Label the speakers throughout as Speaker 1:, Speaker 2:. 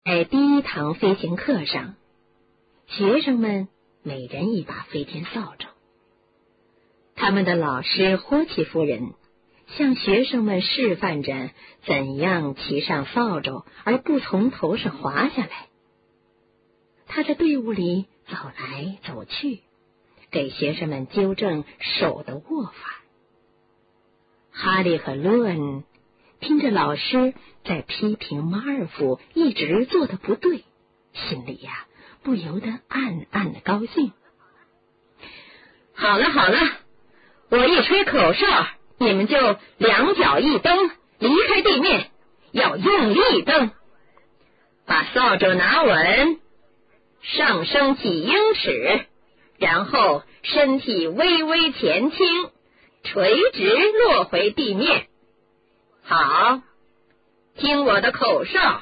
Speaker 1: 在第一堂飞行课上，学生们每人一把飞天扫帚。他们的老师霍奇夫人向学生们示范着怎样骑上扫帚而不从头上滑下来。他在队伍里走来走去，给学生们纠正手的握法。哈利和罗恩听着老师在批评马尔福一直做的不对，心里不由得暗暗的高兴。好了好了，我一吹口哨，你们就两脚一蹬，离开地面，要用力蹬，把扫帚拿稳，上升几英尺，然后身体微微前倾，垂直落回地面。好，听我的口哨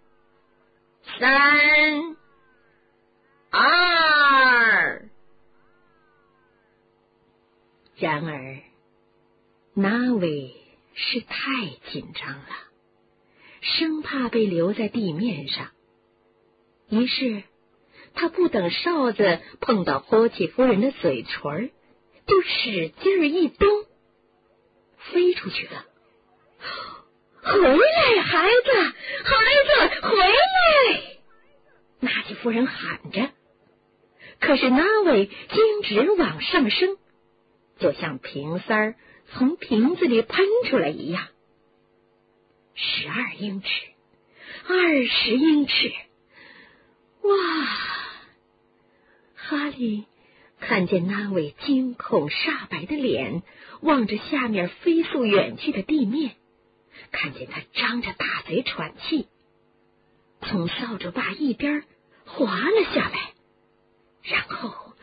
Speaker 1: ，3、2。然而纳维是太紧张了，生怕被留在地面上，于是他不等哨子碰到霍奇夫人的嘴唇，就使劲一蹬，飞出去了。回来，孩子，孩子，回来！纳吉夫人喊着，可是纳维径直往上升，就像瓶塞儿从瓶子里喷出来一样。12英尺，20英尺，哇！哈利看见纳维惊恐煞白的脸望着下面飞速远去的地面，看见他张着大嘴喘气，从扫帚把一边滑了下来，然后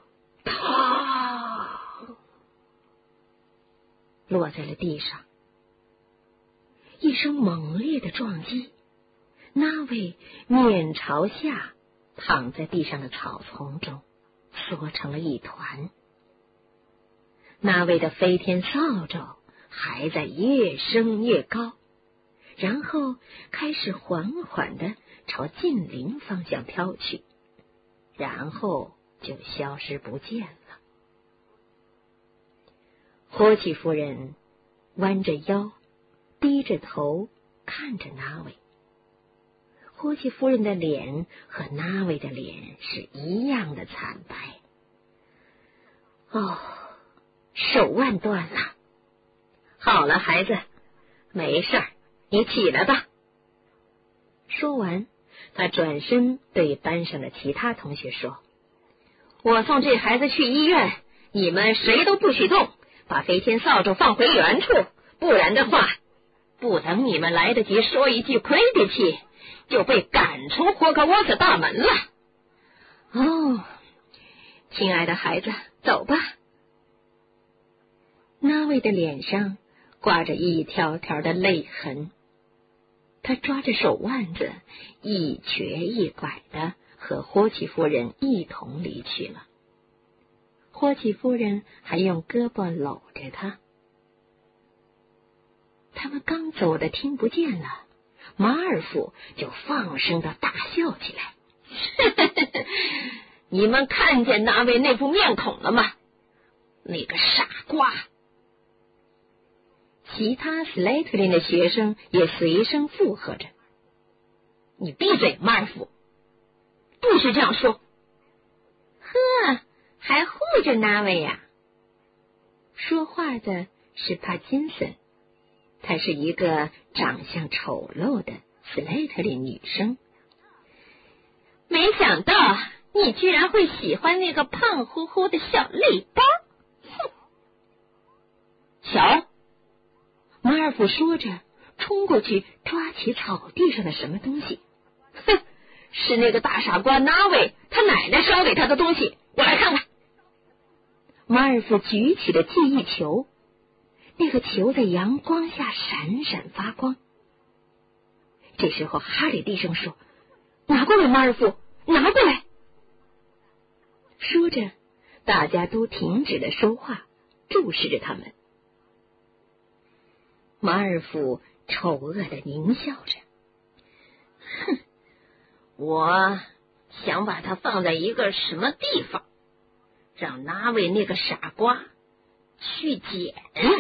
Speaker 1: 砰，落在了地上。一声猛烈的撞击，纳维面朝下躺在地上的草丛中，缩成了一团。纳维的飞天扫帚还在越升越高，然后开始缓缓地朝近邻方向飘去，然后就消失不见了。霍奇夫人弯着腰，低着头看着纳维。霍奇夫人的脸和纳维的脸是一样的惨白。哦，手腕断了。好了，孩子，没事儿，你起来吧。说完，他转身对班上的其他同学说：“我送这孩子去医院，你们谁都不许动，把飞天扫帚放回原处，不然的话，不等你们来得及说一句魁地奇，就被赶出霍格沃茨大门了。”哦，亲爱的孩子，走吧。纳维的脸上挂着一条条的泪痕，他抓着手腕子，一瘸一拐的和霍奇夫人一同离去了。霍奇夫人还用胳膊搂着他。他们刚走的听不见了，马尔福就放声的大笑起来。你们看见那位那副面孔了吗？那个傻瓜！其他斯莱特林的学生也随声附和着。你闭嘴，马尔福，不许这样说。呵，还护着那位呀？说话的是帕金森，她是一个长相丑陋的斯莱特林女生。没想到你居然会喜欢那个胖乎乎的小泪包。哼！瞧，马尔福说着，冲过去抓起草地上的什么东西。哼，是那个大傻瓜纳维他奶奶烧给他的东西，我来看看。马尔福举起了记忆球，那个球在阳光下闪闪发光。这时候哈利低声说：“拿过来，马尔福，拿过来。”说着，大家都停止了说话，注视着他们。马尔福丑恶的狞笑着：“哼，
Speaker 2: 我想把它放在一个什么地方，让那位那个傻瓜去捡。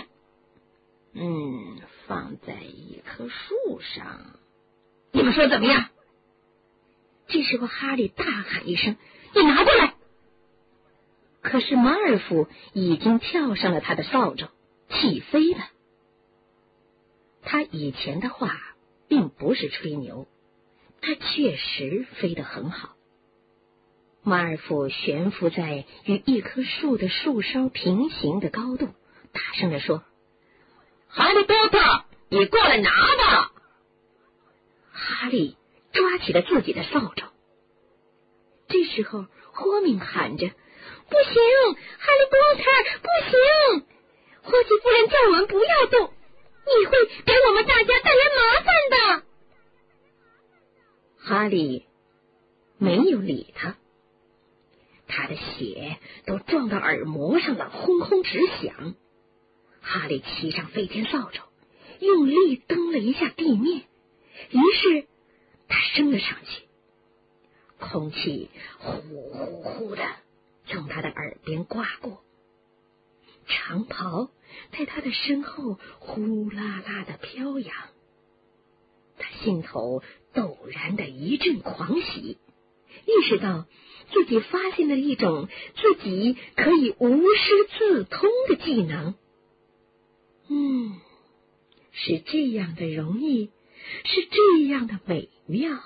Speaker 2: 放在一棵树上，你们说怎么样？
Speaker 1: 这时候哈利大喊一声：“你拿过来！”可是马尔福已经跳上了他的扫帚，起飞了。他以前的话并不是吹牛，他确实飞得很好。马尔福悬浮在与一棵树的树梢平行的高度，大声地说：“
Speaker 2: 哈利波特，你过来拿吧！”
Speaker 1: 哈利抓起了自己的扫帚。这时候霍敏喊着：“不行，哈利波特，不行！霍奇夫人叫我们不要动，你会给我们大家带来麻烦的。”哈利没有理他，他的血都撞到耳膜上了，轰轰直响。哈利骑上飞天扫帚，用力蹬了一下地面，于是他升了上去，空气呼呼呼的从他的耳边刮过，长袍在他的身后呼啦啦的飘扬。他心头陡然的一阵狂喜，意识到自己发现了一种自己可以无师自通的技能。是这样的容易，是这样的美妙。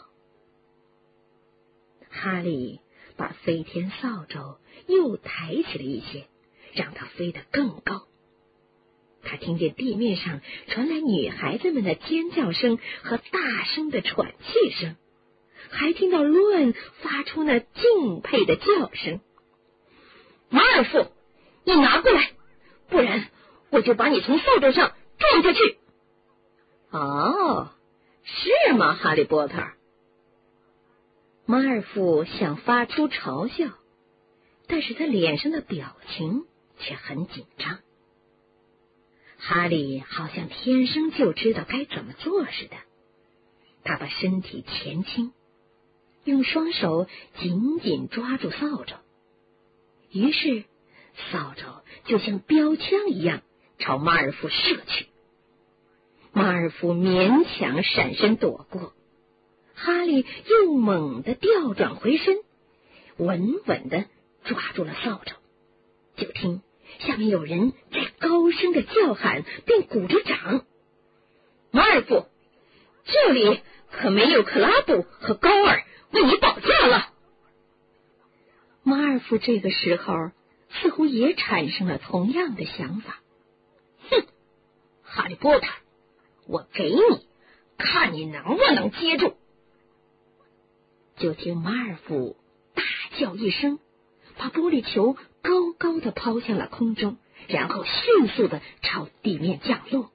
Speaker 1: 哈利把飞天扫帚又抬起了一些，让它飞得更高。他听见地面上传来女孩子们的尖叫声和大声的喘气声，还听到论发出那敬佩的叫声。
Speaker 2: 马尔福，你拿过来，不然我就把你从扫帚上撞下去。
Speaker 1: 哦，是吗，哈利波特？马尔福想发出嘲笑，但是他脸上的表情却很紧张。哈利好像天生就知道该怎么做似的，他把身体前倾，用双手紧紧抓住扫帚，于是扫帚就像标枪一样朝马尔福射去。马尔福勉强闪身躲过，哈利又猛地调转回身，稳稳地抓住了扫帚。就听下面有人在高声的叫喊，并鼓着掌：“
Speaker 2: 马尔福，这里可没有克拉布和高尔为你保驾了。”
Speaker 1: 马尔福这个时候似乎也产生了同样的想法。
Speaker 2: 哼，哈利波特，我给你，看你能不能接住。
Speaker 1: 就听马尔福大叫一声，把玻璃球高高的抛向了空中，然后迅速的朝地面降落。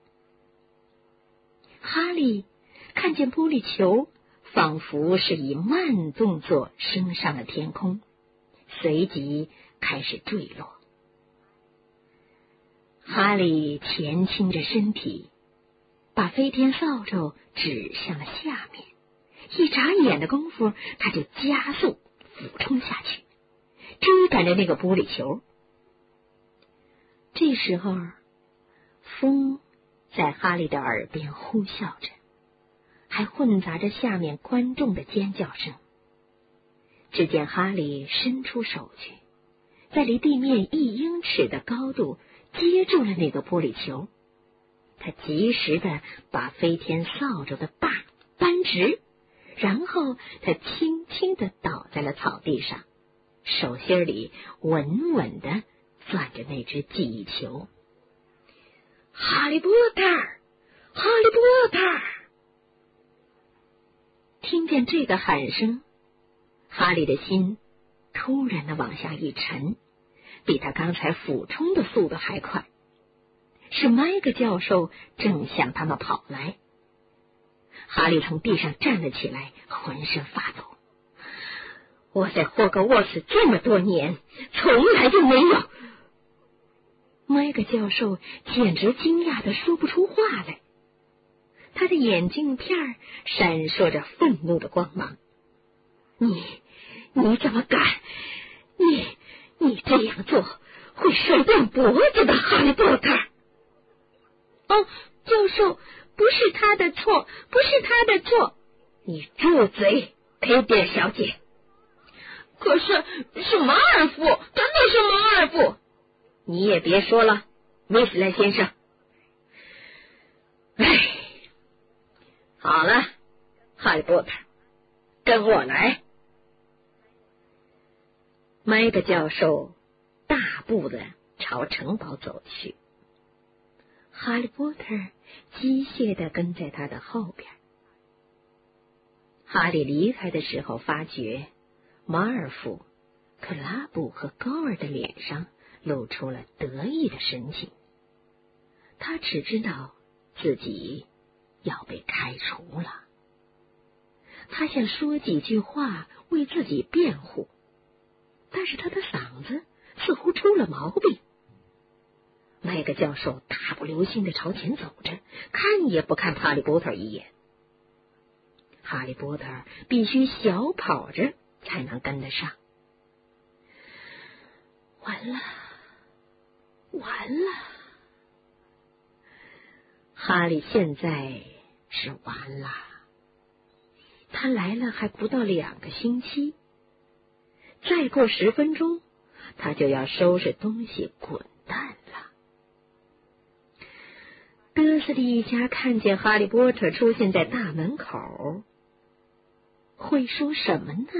Speaker 1: 哈利看见玻璃球仿佛是以慢动作升上了天空，随即开始坠落。哈利前倾着身体，把飞天扫帚指向了下面，一眨眼的功夫，他就加速俯冲下去，追赶着那个玻璃球。这时候，风在哈利的耳边呼啸着，还混杂着下面观众的尖叫声。只见哈利伸出手去，在离地面1英尺的高度接住了那个玻璃球。他及时的把飞天扫帚的把扳直，然后他轻轻的倒在了草地上，手心里稳稳的攥着那只记忆球。哈利波特，哈利波特！听见这个喊声，哈利的心突然的往下一沉，比他刚才俯冲的速度还快。是麦格教授正向他们跑来。哈利从地上站了起来，浑身发抖。我在霍格沃茨这么多年，从来就没有。麦格教授简直惊讶的说不出话来，他的眼镜片闪烁着愤怒的光芒。 你怎么敢？你这样做会摔断脖子的，哈利波特。
Speaker 2: 教授，不是他的错，不是他的错。
Speaker 1: 你住嘴，佩蒂小姐。
Speaker 2: 可是马尔福，真的是马尔福。
Speaker 1: 你也别说了，威斯莱先生。好了，哈利波特，跟我来。麦克教授大步的朝城堡走去，哈利波特机械的跟在他的后边。哈利离开的时候，发觉马尔福、克拉布和高尔的脸上露出了得意的神情。他只知道自己要被开除了。他想说几句话为自己辩护，但是他的嗓子似乎出了毛病。麦克教授大步流星的朝前走着，看也不看哈利波特一眼。哈利波特必须小跑着才能跟得上。完了，哈利现在是完了。他来了还不到2个星期，再过10分钟，他就要收拾东西滚蛋了。德斯利一家看见哈利波特出现在大门口，会说什么呢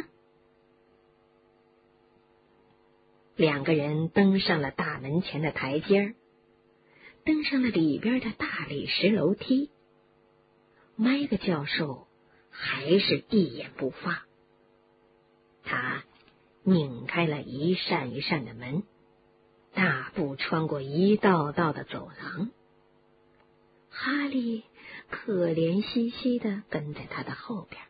Speaker 1: ？2个人登上了大门前的台阶，登上了里边的大理石楼梯。麦克教授还是一言不发。他拧开了一扇一扇的门，大步穿过一道道的走廊。哈利可怜兮兮的跟在他的后边。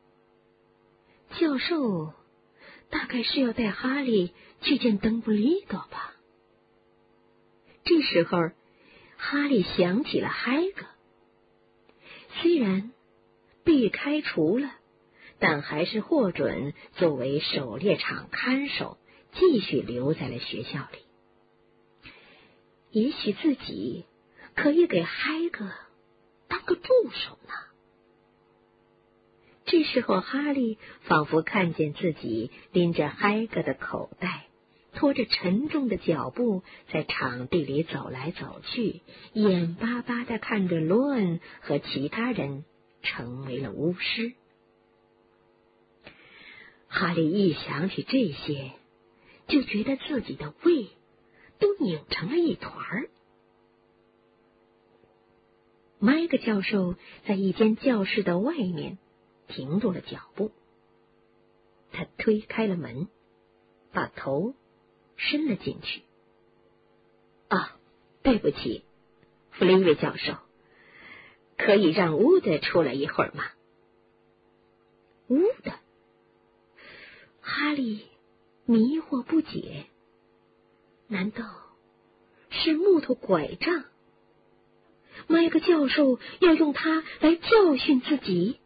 Speaker 1: 教授大概是要带哈利去见邓布利多吧。这时候，哈利想起了海格，虽然被开除了，但还是获准作为狩猎场看守，继续留在了学校里。也许自己可以给海格当个助手呢。这时候，哈利仿佛看见自己拎着海格的口袋，拖着沉重的脚步在场地里走来走去，眼巴巴地看着罗恩和其他人成为了巫师。哈利一想起这些，就觉得自己的胃都拧成了一团儿。麦克教授在一间教室的外面停住了脚步，他推开了门，把头伸了进去。对不起，弗雷维教授，可以让乌德出来一会儿吗？乌德？哈利迷惑不解，难道是木头拐杖？麦克教授要用它来教训自己？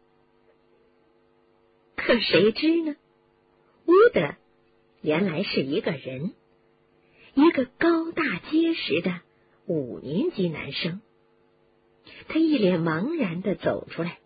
Speaker 1: 可谁知呢？乌德原来是一个人，一个高大结实的5年级男生。他一脸茫然地走出来。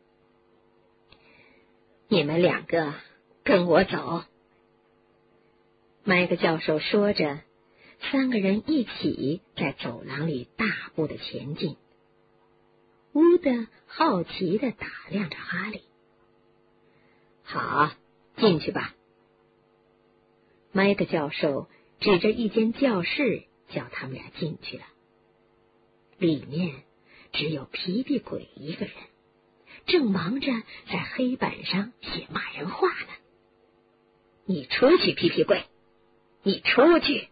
Speaker 1: 你们2个跟我走。麦克教授说着，3个人一起在走廊里大步的前进。乌德好奇地打量着哈利。好，进去吧。麦克教授指着一间教室叫他们俩进去了。里面只有皮皮鬼一个人，正忙着在黑板上写骂人话呢。你出去，皮皮鬼，你出去！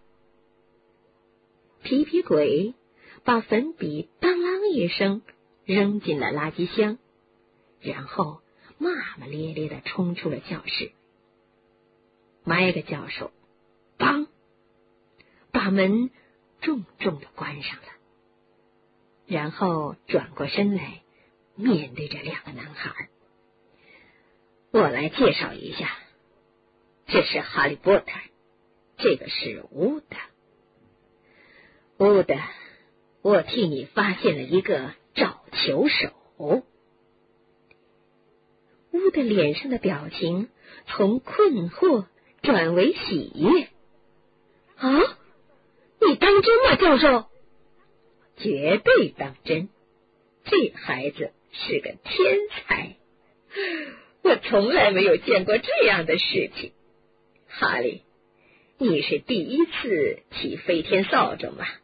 Speaker 1: 皮皮鬼把粉笔当啷一声扔进了垃圾箱，然后骂骂咧咧地冲出了教室。麦克教授当把门重重地关上了，然后转过身来面对着2个男孩。我来介绍一下，
Speaker 2: 这是哈利波特，这个是乌德。乌德，我替你发现了一个找球手。
Speaker 1: 乌德脸上的表情从困惑转为喜悦。啊，你当真吗，教授？
Speaker 2: 绝对当真，这孩子是个天才，我从来没有见过这样的事情。哈利，你是第一次骑飞天扫帚吗？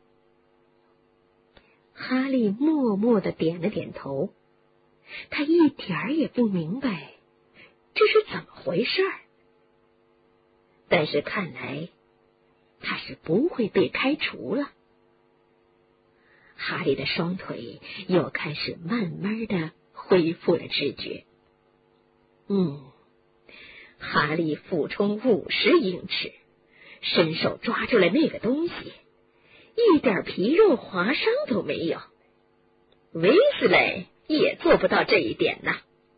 Speaker 1: 哈利默默地点了点头，他一点儿也不明白这是怎么回事儿，但是看来他是不会被开除了。哈利的双腿又开始慢慢地恢复了知觉。哈利俯冲50英尺，伸手抓住了那个东西，一点皮肉划伤都没有。
Speaker 2: 威斯莱也做不到这一点呢。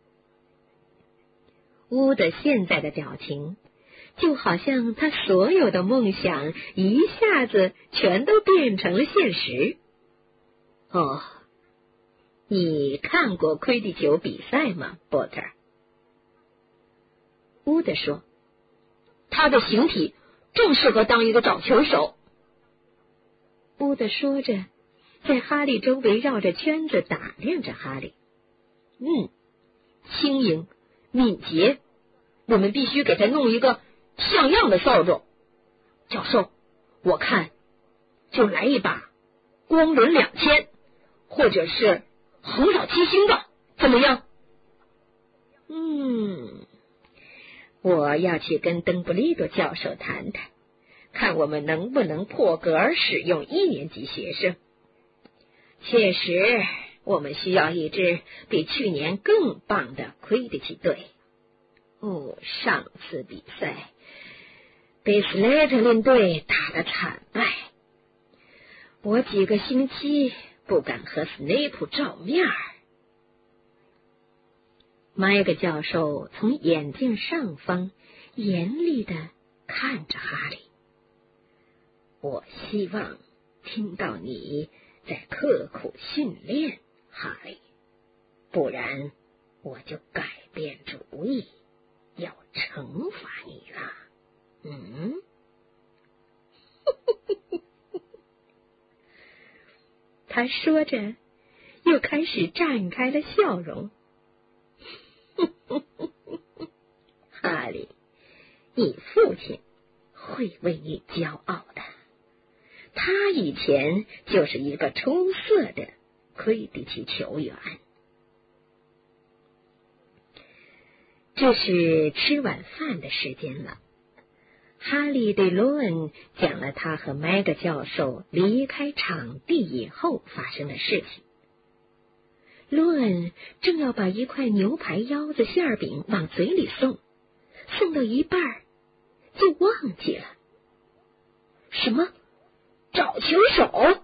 Speaker 1: 乌德现在的表情就好像他所有的梦想一下子全都变成了现实。
Speaker 2: 哦，你看过魁地球比赛吗，波特？
Speaker 1: 乌德说，
Speaker 2: 他的形体正适合当一个找球手。
Speaker 1: 乌德说着，在哈利周围绕着圈子打量着哈利。
Speaker 2: 轻盈敏捷，我们必须给他弄一个像样的扫帚。教授，我看就来一把光轮2000，或者是横扫7星的，怎么样？我要去跟邓布利多教授谈谈，看我们能不能破格使用1年级学生。确实，我们需要一支比去年更棒的魁地奇队。上次比赛被斯莱特林队打得惨败，我几个星期不敢和斯内普照面。
Speaker 1: 麦克教授从眼镜上方严厉地看着哈利。
Speaker 2: 我希望听到你在刻苦训练，哈利，不然我就改变主意，要惩罚你了。
Speaker 1: 他说着，又开始绽开了笑容。
Speaker 2: 哈利，你父亲会为你骄傲的。他以前就是一个出色的魁地奇球员。
Speaker 1: 这是吃晚饭的时间了。哈利对罗恩讲了他和麦克教授离开场地以后发生的事情。罗恩正要把一块牛排腰子馅饼往嘴里送到一半就忘记了。
Speaker 2: 什么？找球手？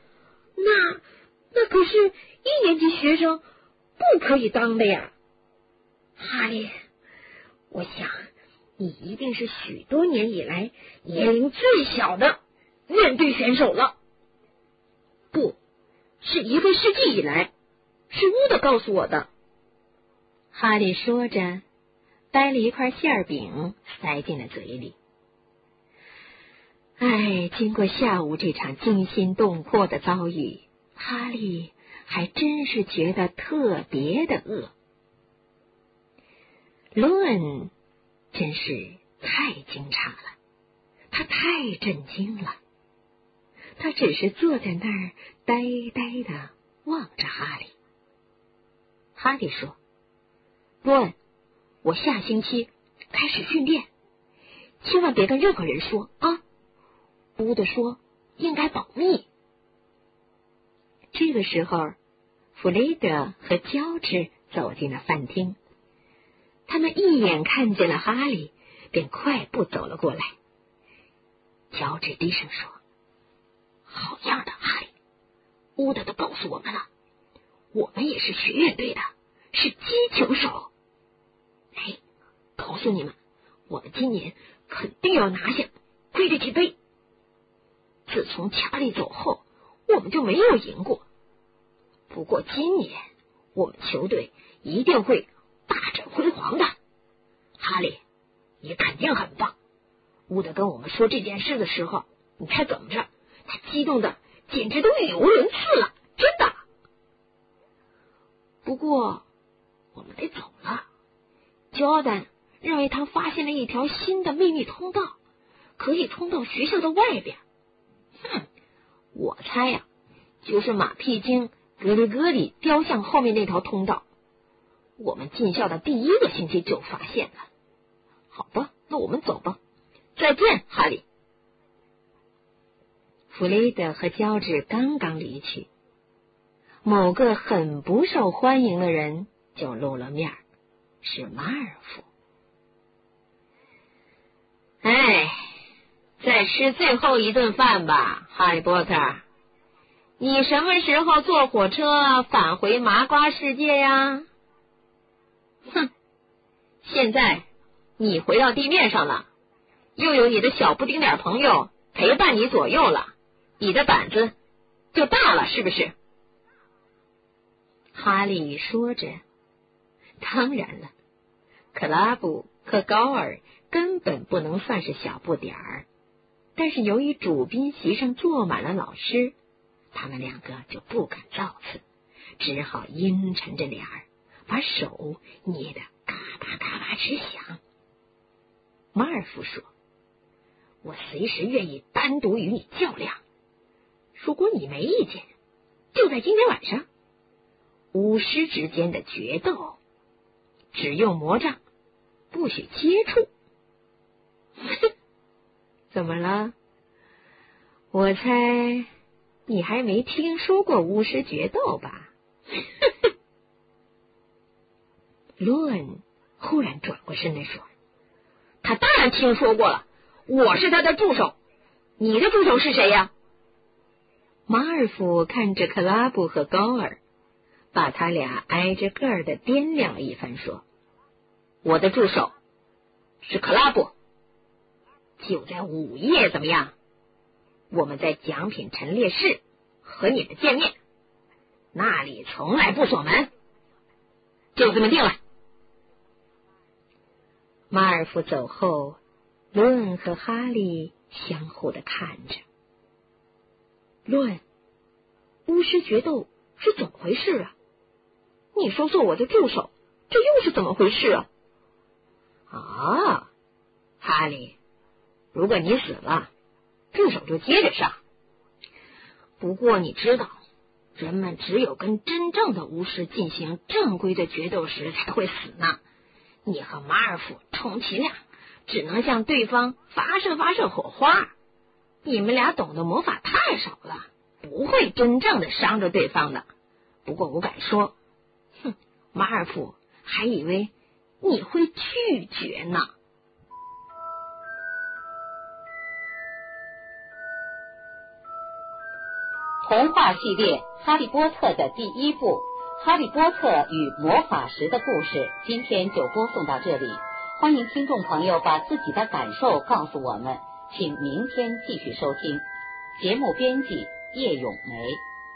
Speaker 2: 那可是1年级学生不可以当的呀。哈利，我想你一定是许多年以来年龄最小的面对选手了。不，是1个世纪以来，是乌德告诉我的。
Speaker 1: 哈利说着，掰了一块馅饼塞进了嘴里。经过下午这场惊心动魄的遭遇，哈利还真是觉得特别的饿。罗恩真是太惊诧了，他太震惊了，他只是坐在那儿呆呆的望着哈利。哈利说，
Speaker 2: 罗恩，我下星期开始训练，千万别跟任何人说啊。乌德说应该保密。
Speaker 1: 这个时候，弗雷德和乔治走进了饭厅，他们一眼看见了哈利，便快步走了过来。乔治低声说，
Speaker 2: 好样的，哈利，乌德都告诉我们了，我们也是学院队的，是击球手。告诉你们， 我们今年肯定要拿下魁地奇杯。自从查理走后，我们就没有赢过。不过今年我们球队一定会大展辉煌的。哈利，你肯定很棒。伍德跟我们说这件事的时候，你猜怎么着？他激动的简直都语无伦次了，真的。不过我们得走了。Jordan 认为他发现了一条新的秘密通道，可以通到学校的外边。我猜呀，就是马屁精格里戈里雕像后面那条通道。我们进校的第1个星期就发现了。好吧，那我们走吧。再见，哈利。
Speaker 1: 弗雷德和乔治刚刚离去，某个很不受欢迎的人就露了面，是马尔福。
Speaker 2: 再吃最后一顿饭吧，哈利波特。你什么时候坐火车返回麻瓜世界呀？现在你回到地面上了，又有你的小不丁点朋友陪伴你左右了，你的胆子就大了，是不是？
Speaker 1: 哈利说着，当然了，克拉布和高尔根本不能算是小不点儿，但是由于主宾席上坐满了老师，他们2个就不敢造次，只好阴沉着脸儿，把手捏得嘎巴嘎巴直响。马尔福说：“我随时愿意单独与你较量，如果你没意见，就在今天晚上。巫师之间的决斗，只用魔杖，不许接触。”怎么了？我猜你还没听说过巫师决斗吧？罗恩忽然转过身来说：“
Speaker 2: 他当然听说过了，我是他的助手。你的助手是谁呀？”
Speaker 1: 马尔福看着克拉布和高尔，把他俩挨着个儿的掂量了一番，说：“
Speaker 2: 我的助手是克拉布，就在午夜，怎么样？我们在奖品陈列室和你们见面，那里从来不锁门，就这么定了。”
Speaker 1: 马尔福走后，罗恩和哈利相互的看着。
Speaker 2: 罗恩，巫师决斗是怎么回事啊？你说做我的助手，这又是怎么回事啊？
Speaker 1: 哈利，如果你死了，助手就接着上。
Speaker 2: 不过你知道，人们只有跟真正的巫师进行正规的决斗时才会死呢。你和马尔福充其量只能向对方发射火花，你们俩懂得魔法太少了，不会真正的伤着对方的。不过我敢说，马尔福还以为你会拒绝呢。
Speaker 3: 童话系列《哈利波特》的第1部《哈利波特与魔法石》的故事，今天就播送到这里。欢迎听众朋友把自己的感受告诉我们，请明天继续收听。节目编辑叶咏梅。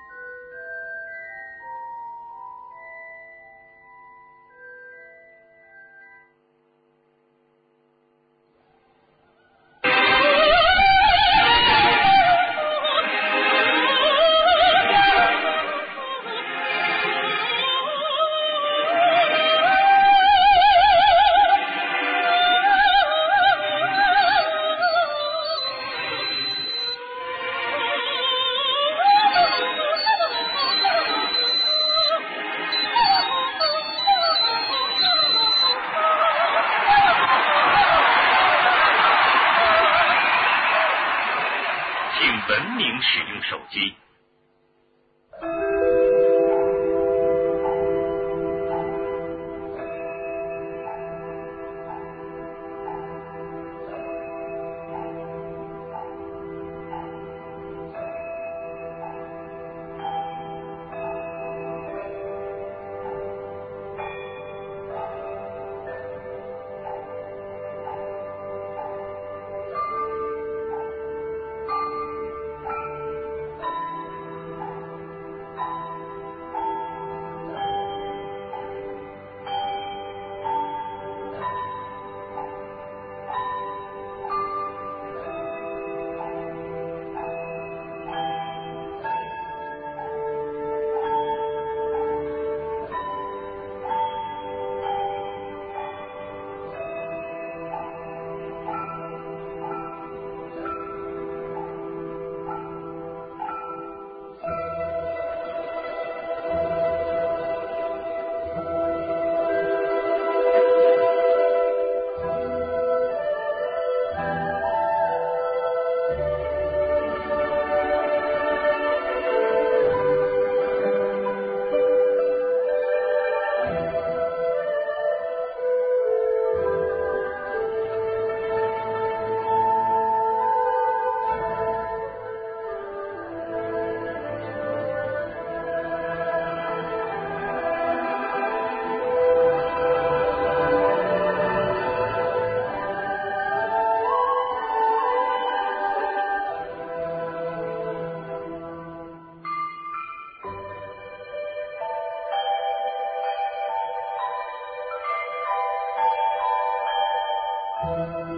Speaker 4: 文明使用手机。
Speaker 3: 了。